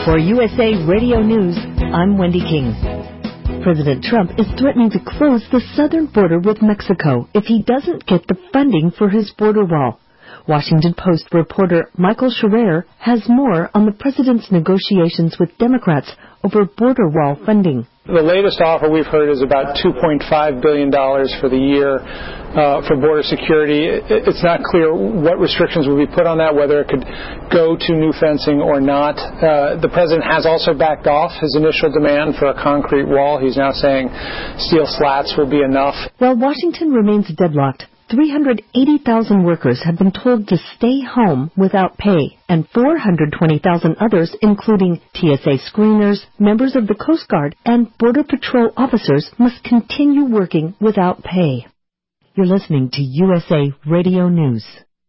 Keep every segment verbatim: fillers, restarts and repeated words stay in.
For U S A Radio News, I'm Wendy King. President Trump is threatening to close the southern border with Mexico if he doesn't get the funding for his border wall. Washington Post reporter Michael Scherer has more on the president's negotiations with Democrats over border wall funding. The latest offer we've heard is about two point five billion dollars for the year uh, for border security. It's not clear what restrictions will be put on that, whether it could go to new fencing or not. Uh, the president has also backed off his initial demand for a concrete wall. He's now saying steel slats will be enough. While Washington remains deadlocked, three hundred eighty thousand workers have been told to stay home without pay, and four hundred twenty thousand others, including T S A screeners, members of the Coast Guard, and Border Patrol officers, must continue working without pay. You're listening to U S A Radio News.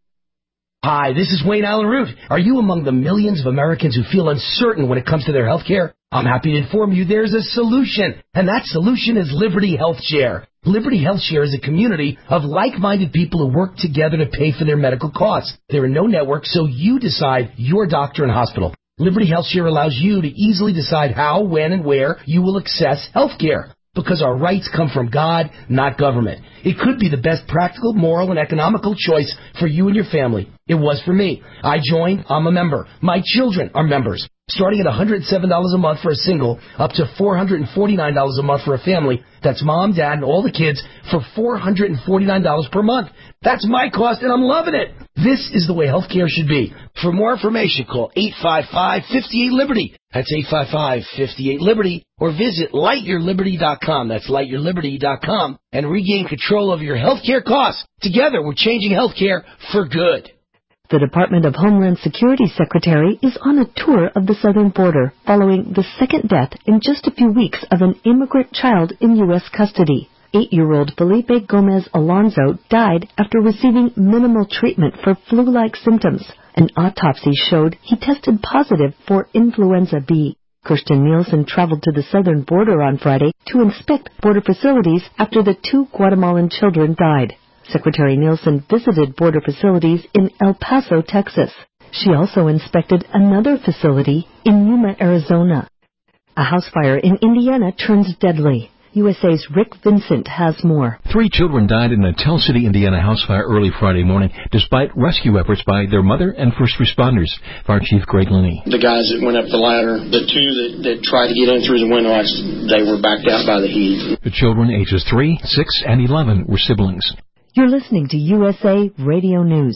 Hi, this is Wayne Allen Root. Are you among the millions of Americans who feel uncertain when it comes to their health care? I'm happy to inform you there's a solution, and that solution is Liberty Health Share. Liberty Health Share is a community of like-minded people who work together to pay for their medical costs. There are no networks, so you decide your doctor and hospital. Liberty Health Share allows you to easily decide how, when, and where you will access health care, because our rights come from God, not government. It could be the best practical, moral, and economical choice for you and your family. It was for me. I joined. I'm a member. My children are members. Starting at one hundred seven dollars a month for a single, up to four hundred forty-nine dollars a month for a family. That's mom, dad, and all the kids for four hundred forty-nine dollars per month. That's my cost, and I'm loving it. This is the way healthcare should be. For more information, call eight five five, five eight, Liberty. That's eight five five, five eight, Liberty. Or visit light your liberty dot com. That's light your liberty dot com. And regain control of your healthcare costs. Together, we're changing healthcare for good. The Department of Homeland Security Secretary is on a tour of the southern border following the second death in just a few weeks of an immigrant child in U S custody. Eight-year-old Felipe Gomez Alonso died after receiving minimal treatment for flu-like symptoms. An autopsy showed he tested positive for influenza B. Kirsten Nielsen traveled to the southern border on Friday to inspect border facilities after the two Guatemalan children died. Secretary Nielsen visited border facilities in El Paso, Texas. She also inspected another facility in Yuma, Arizona. A house fire in Indiana turns deadly. U S A's Rick Vincent has more. Three children died in a Tell City, Indiana house fire early Friday morning, despite rescue efforts by their mother and first responders. Fire Chief Greg Linney. The guys that went up the ladder, the two that, that tried to get in through the window, they were backed out by the heat. The children, ages three, six, and eleven, were siblings. You're listening to U S A Radio News.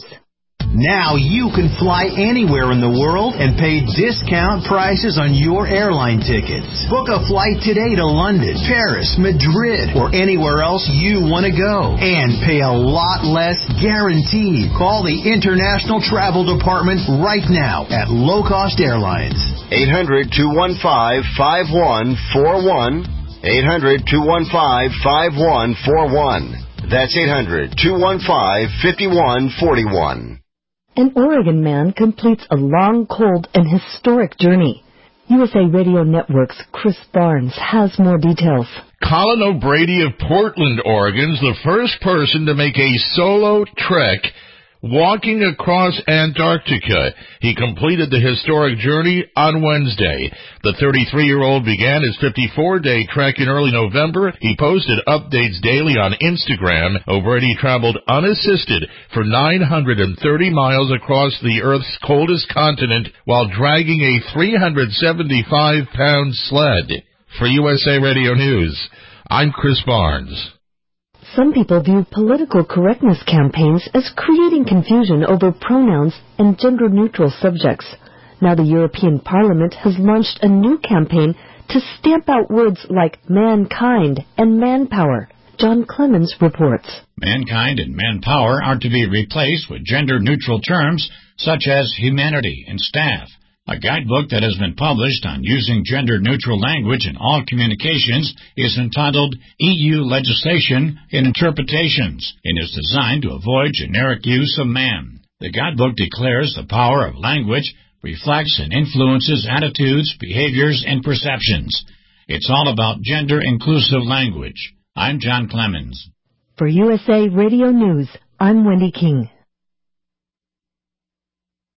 Now you can fly anywhere in the world and pay discount prices on your airline tickets. Book a flight today to London, Paris, Madrid, or anywhere else you want to go. And pay a lot less guaranteed. Call the International Travel Department right now at Low Cost Airlines. eight hundred, two one five, five one four one. eight hundred, two one five, five one four one. That's eight hundred, two one five, five one four one. An Oregon man completes a long, cold, and historic journey. U S A Radio Network's Chris Barnes has more details. Colin O'Brady of Portland, Oregon, is the first person to make a solo trek walking across Antarctica. He completed the historic journey on Wednesday. The thirty-three-year-old began his fifty-four-day trek in early November. He posted updates daily on Instagram. O'Brady traveled unassisted for nine hundred thirty miles across the Earth's coldest continent while dragging a three hundred seventy-five pound sled. For U S A Radio News, I'm Chris Barnes. Some people view political correctness campaigns as creating confusion over pronouns and gender-neutral subjects. Now the European Parliament has launched a new campaign to stamp out words like mankind and manpower. John Clemens reports. Mankind and manpower are to be replaced with gender-neutral terms such as humanity and staff. A guidebook that has been published on using gender-neutral language in all communications is entitled E U Legislation and Interpretations and is designed to avoid generic use of man. The guidebook declares the power of language reflects and influences attitudes, behaviors, and perceptions. It's all about gender-inclusive language. I'm John Clemens. For U S A Radio News, I'm Wendy King.